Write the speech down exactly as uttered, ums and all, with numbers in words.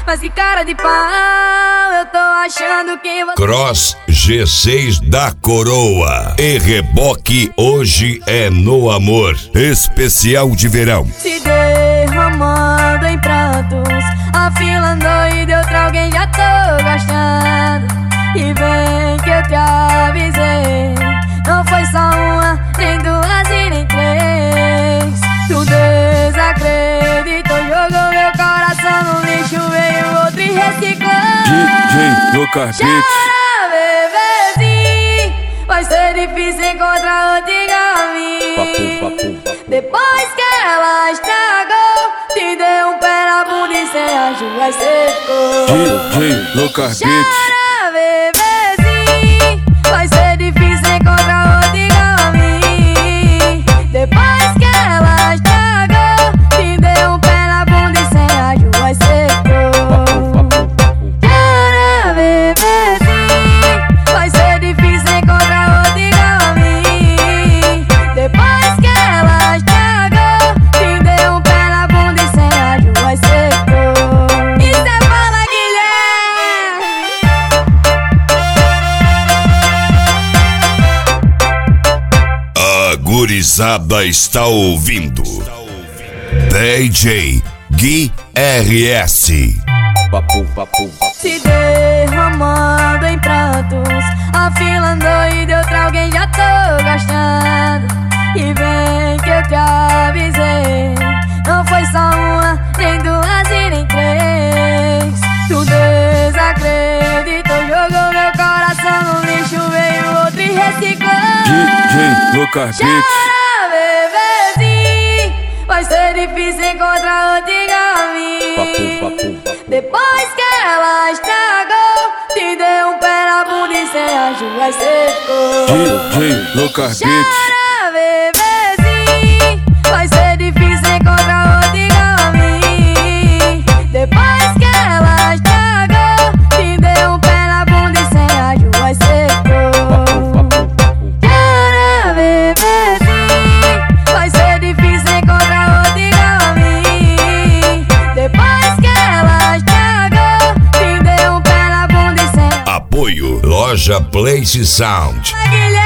mas que cara de pau, eu tô achando que você... Cross G seis da Coroa e reboque hoje é no amor, especial de verão. Se derramando em pratos, afilando e de outra alguém já tô gastando. E vem que eu te avisei, não foi só uma, nem duas e nem três. Tu desacreditou, jogou meu coração no lixo, veio outro e reciclou. D J Lucas Beats. Chora, bebezinho, vai ser difícil encontrar outro igual a mim. Papo, papo, papo. Depois que ela estragou, te deu um pé na bunda e sem ajuda e secou. D J Lucas Beats. Chora, bebezinho, vai ser difícil encontrar outro igual a mim. Depois que ela estragou, te deu um pé na bunda e sem ajuda e secou. Chora, bebezinho, vai ser difícil encontrar outro igual a mim. Depois que ela estragou, te deu um pé na bunda e sem ajuda e secou. Isso é Fala Guilherme. A gurizada está ouvindo D J Gui R S. Papo, papo, papo. Se derramando em pratos, afilando e de outra alguém já tô gastando. E vem que eu te avisei, não foi só uma, nem duas e nem três. Tu desacreditou, jogou meu coração no lixo, veio outro e reciclou. D J Lucas Beats. Chora, bebezinho, vai ser difícil encontrar outro igual a mim. Papo, papo, papo. Depois que ela estragou, te deu um pé na bunda e sem ajuda e secou. D J Lucas Beats. Chora, bebezinho, vai ser difícil encontrar outro igual a mim. Depois que ela estragou, te deu um pé na bunda e sem ajuda e secou. Chora, bebezinho, vai ser difícil encontrar outro igual a mim. Depois que ela estragou, te deu um pé na bunda e sem... Apoio Loja Place Sound. Guilherme.